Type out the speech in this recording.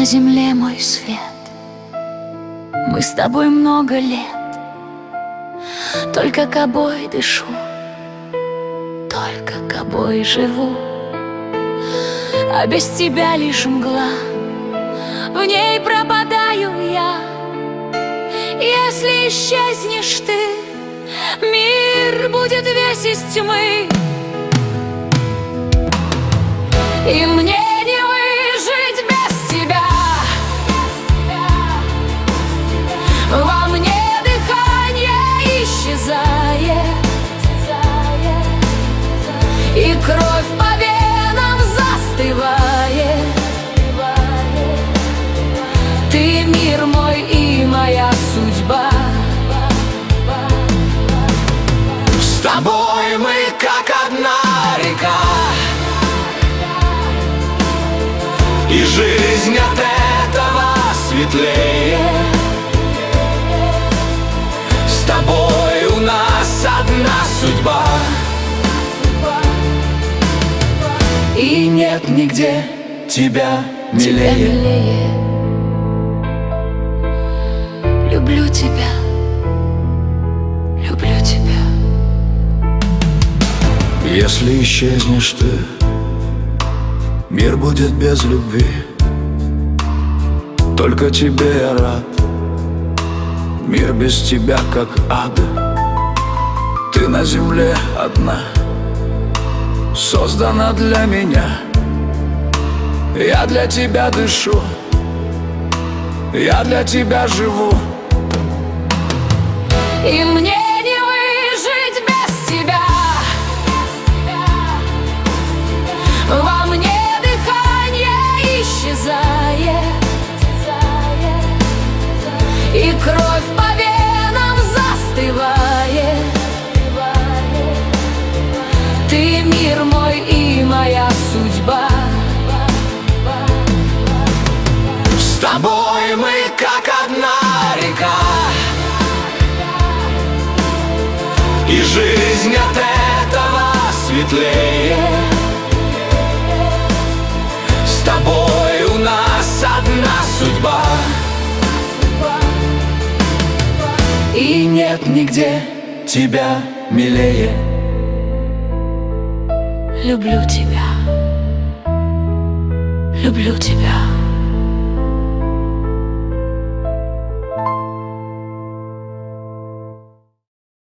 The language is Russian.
земле, мой свет. Мы с тобой много лет, только кобой дышу, только кобой живу. А без тебя лишь мгла, в ней пропадаю я. Если исчезнешь ты, мир будет весь из тьмы, и мне не выжить без тебя. Во мне дыхание исчезает, и кровь по венам застывает. Ты мир мой и моя судьба. С тобой мы как одна река, и жизнь от этого светлее. С тобой у нас одна судьба, и нет нигде тебя милее. Люблю тебя, люблю тебя. Если исчезнешь ты, мир будет без любви. Только тебе я рад, мир без тебя как ад. Ты на земле одна, создана для меня. Я для тебя дышу, я для тебя живу. И мне не выжить без тебя. Во мне дыхание исчезает, и кровь по венам застывает. Ты мир мой и моя судьба. С тобой мы как одна река, и жизнь от этого светлее. С тобой у нас одна судьба, и нет нигде тебя милее. Люблю тебя, люблю тебя.